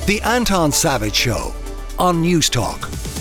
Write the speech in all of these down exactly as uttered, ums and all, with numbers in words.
The Anton Savage Show on News Talk.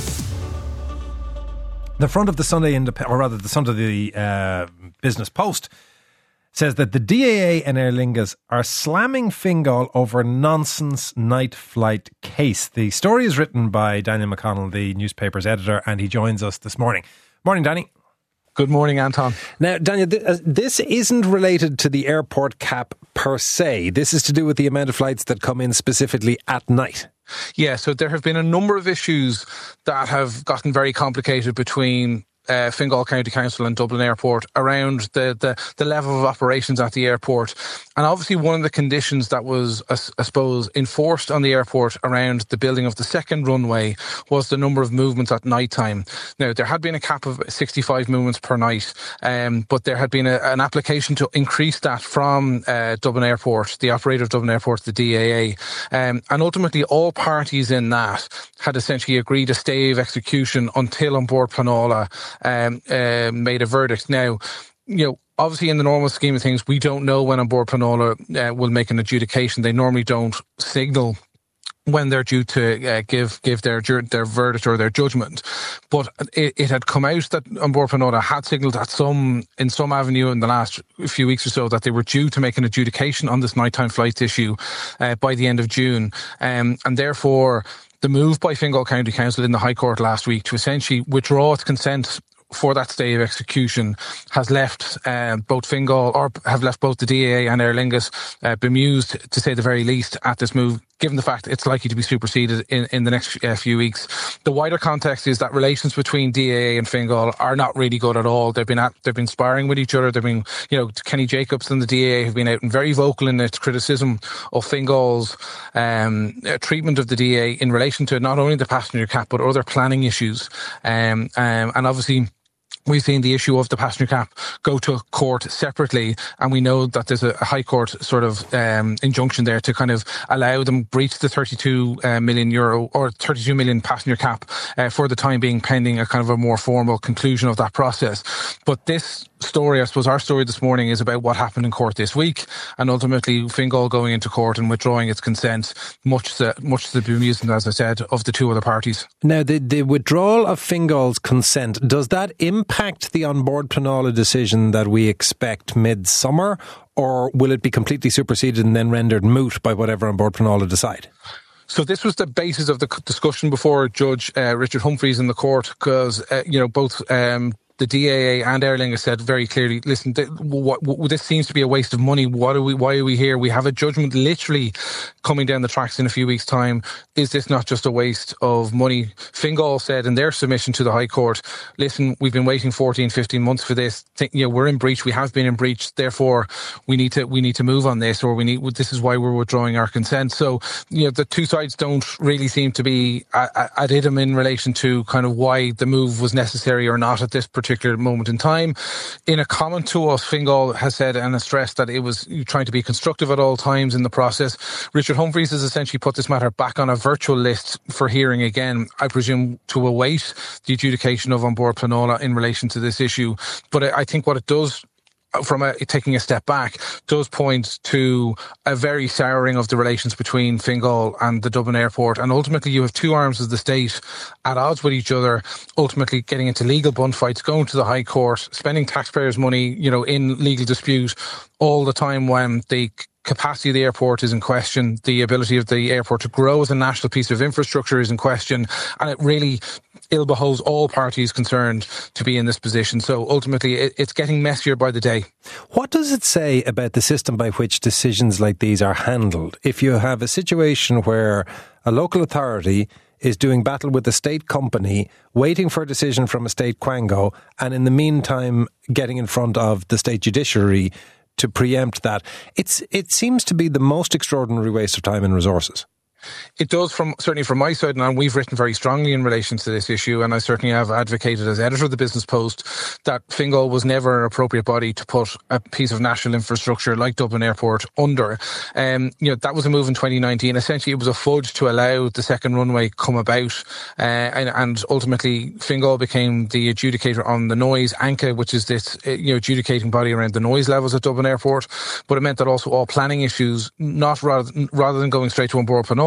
The front of the Sunday Indep- or rather the front of the uh, Business Post says that the D A A and Aer Lingus are slamming Fingal over nonsense night flight case. The story is written by Daniel McConnell, the newspaper's editor, and he joins us this morning. Morning, Danny. Good morning, Anton. Now, Daniel, th- uh, this isn't related to the airport cap per se. This is to do with the amount of flights that come in specifically at night. Yeah, so there have been a number of issues that have gotten very complicated between Uh, Fingal County Council and Dublin Airport around the, the, the level of operations at the airport. And obviously one of the conditions that was, I, I suppose, enforced on the airport around the building of the second runway was the number of movements at night time. Now, there had been a cap of sixty-five movements per night, um, but there had been a, an application to increase that from uh, Dublin Airport, the operator of Dublin Airport, the D A A. Um, and ultimately all parties in that had essentially agreed a stay of execution until On Board Pleanála Um, uh, made a verdict. Now, you know, obviously in the normal scheme of things, we don't know when On Board Pleanála uh, will make an adjudication. They normally don't signal when they're due to uh, give give their their verdict or their judgment. But it, it had come out that On Board Pleanála had signalled at some in some avenue in the last few weeks or so that they were due to make an adjudication on this nighttime flights issue uh, by the end of June, um, and therefore the move by Fingal County Council in the High Court last week to essentially withdraw its consent for that stay of execution has left uh, both Fingal, or have left both the D A A and Aer Lingus uh, bemused, to say the very least, at this move, given the fact it's likely to be superseded in, in the next uh, few weeks. The wider context is that relations between D A A and Fingal are not really good at all. They've been at, they've been sparring with each other. They've been, you know, Kenny Jacobs and the D A A have been out and very vocal in its criticism of Fingal's um, uh, treatment of the D A A in relation to not only the passenger cap but other planning issues. Um, um, and obviously, we've seen the issue of the passenger cap go to court separately, and we know that there's a High Court sort of um, injunction there to kind of allow them breach the thirty-two uh, million euro or thirty-two million passenger cap uh, for the time being, pending a kind of a more formal conclusion of that process. But this story, I suppose our story this morning, is about what happened in court this week, and ultimately Fingal going into court and withdrawing its consent, much to, much to the bemusement, as I said, of the two other parties. Now, the, the withdrawal of Fingal's consent, does that impact the On Board Pleanála decision that we expect mid-summer, or will it be completely superseded and then rendered moot by whatever On Board Pleanála decide? So this was the basis of the discussion before Judge uh, Richard Humphreys in the court, because, uh, you know, both um, the D A A and Aer Lingus said very clearly, listen, th- what, what, this seems to be a waste of money. What are we, why are we here? We have a judgment literally coming down the tracks in a few weeks' time. Is this not just a waste of money? Fingal said in their submission to the High Court, listen, we've been waiting fourteen, fifteen months for this. Think, you know, we're in breach. We have been in breach. Therefore, we need to we need to move on this, or we need. This is why we're withdrawing our consent. So, you know, the two sides don't really seem to be ad idem in relation to kind of why the move was necessary or not at this particular particular moment in time. In a comment to us, Fingal has said and has stressed that it was trying to be constructive at all times in the process. Richard Humphreys has essentially put this matter back on a virtual list for hearing again, I presume to await the adjudication of On Board Pleanála in relation to this issue. But I think what it does, from a, taking a step back, does point to a very souring of the relations between Fingal and the Dublin Airport. And ultimately you have two arms of the state at odds with each other, ultimately getting into legal bun fights, going to the High Court, spending taxpayers' money, you know, in legal dispute all the time when the capacity of the airport is in question, the ability of the airport to grow as a national piece of infrastructure is in question, and it really ill behoves all parties concerned to be in this position. So ultimately it, it's getting messier by the day. What does it say about the system by which decisions like these are handled? If you have a situation where a local authority is doing battle with a state company, waiting for a decision from a state quango, and in the meantime getting in front of the state judiciary to preempt that, it's it seems to be the most extraordinary waste of time and resources. It does, from certainly from my side, and we've written very strongly in relation to this issue, and I certainly have advocated as editor of the Business Post that Fingal was never an appropriate body to put a piece of national infrastructure like Dublin Airport under. Um, you know, that was a move in twenty nineteen. Essentially, it was a fudge to allow the second runway come about, uh, and, and ultimately Fingal became the adjudicator on the noise, A N C A, which is this you know adjudicating body around the noise levels at Dublin Airport. But it meant that also all planning issues, not rather rather than going straight to On Board Pleanála,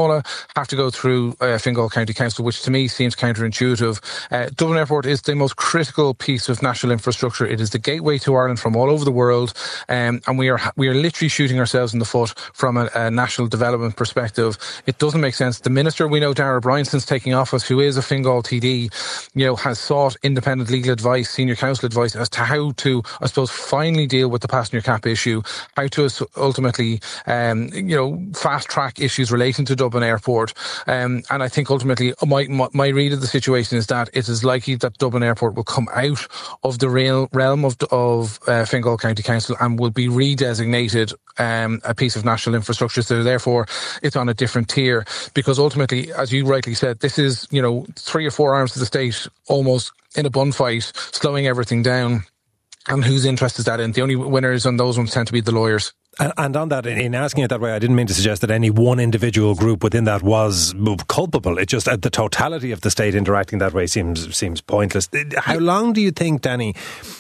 Fermanagh have to go through uh, Fingal County Council, which to me seems counterintuitive. Uh, Dublin Airport is the most critical piece of national infrastructure. It is the gateway to Ireland from all over the world, um, and we are we are literally shooting ourselves in the foot from a, a national development perspective. It doesn't make sense. The minister, we know, Darragh O'Brien, since taking office, who is a Fingal T D, you know, has sought independent legal advice, senior counsel advice as to how to, I suppose, finally deal with the passenger cap issue, how to ultimately, um, you know, fast track issues relating to Dublin Airport. Um, and I think ultimately, my, my my read of the situation is that it is likely that Dublin Airport will come out of the real realm of of uh, Fingal County Council and will be redesignated um, a piece of national infrastructure. So therefore, it's on a different tier, because ultimately, as you rightly said, this is, you know, three or four arms of the state almost in a bun fight, slowing everything down. And whose interest is that in? The only winners on those ones tend to be the lawyers. And, and on that, in asking it that way, I didn't mean to suggest that any one individual group within that was culpable. It just, uh, the totality of the state interacting that way seems seems pointless. How long do you think, Danny,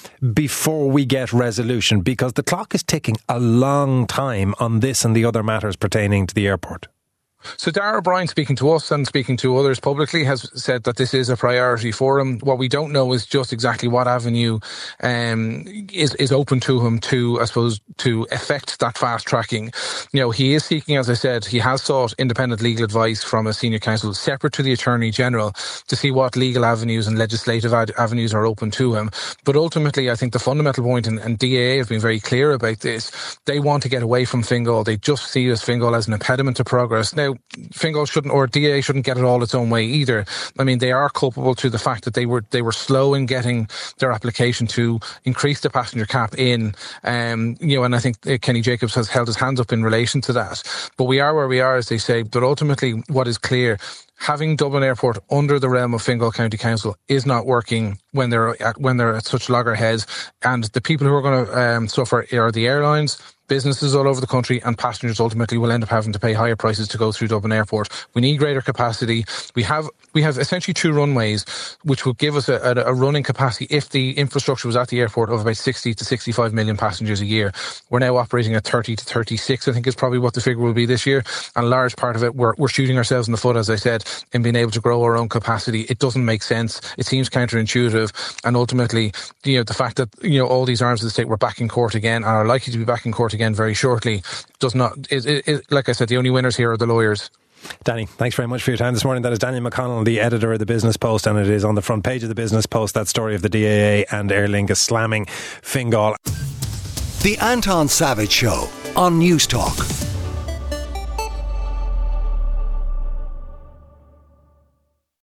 before we get resolution? Because the clock is ticking a long time on this and the other matters pertaining to the airport. So Darragh O'Brien, speaking to us and speaking to others publicly, has said that this is a priority for him. What we don't know is just exactly what avenue um, is is open to him to, I suppose, to effect that fast tracking. You know, he is seeking, as I said, he has sought independent legal advice from a senior counsel separate to the Attorney General to see what legal avenues and legislative ad- avenues are open to him. But ultimately, I think the fundamental point, and, and D A A have been very clear about this, they want to get away from Fingal. They just see as Fingal as an impediment to progress. Now, Fingal shouldn't, or D A A shouldn't get it all its own way either. I mean, they are culpable to the fact that they were they were slow in getting their application to increase the passenger cap in. Um, you know, and I think Kenny Jacobs has held his hands up in relation to that. But we are where we are, as they say. But ultimately, what is clear, having Dublin Airport under the realm of Fingal County Council is not working when they're at, when they're at such loggerheads. And the people who are going to um, suffer are the airlines, businesses all over the country, and passengers ultimately will end up having to pay higher prices to go through Dublin Airport. We need greater capacity. We have we have essentially two runways, which will give us a, a, a running capacity if the infrastructure was at the airport of about sixty to sixty-five million passengers a year. We're now operating at thirty to thirty-six, I think is probably what the figure will be this year. And a large part of it, we're, we're shooting ourselves in the foot, as I said, in being able to grow our own capacity. It doesn't make sense. It seems counterintuitive. And ultimately, you know, the fact that, you know, all these arms of the state were back in court again and are likely to be back in court again very shortly does not, it, it, it, like I said, the only winners here are the lawyers. Danny, thanks very much for your time this morning. That is Daniel McConnell, the editor of the Business Post, and it is on the front page of the Business Post, that story of the D A A and Aer Lingus slamming Fingal. The Anton Savage Show on News Talk.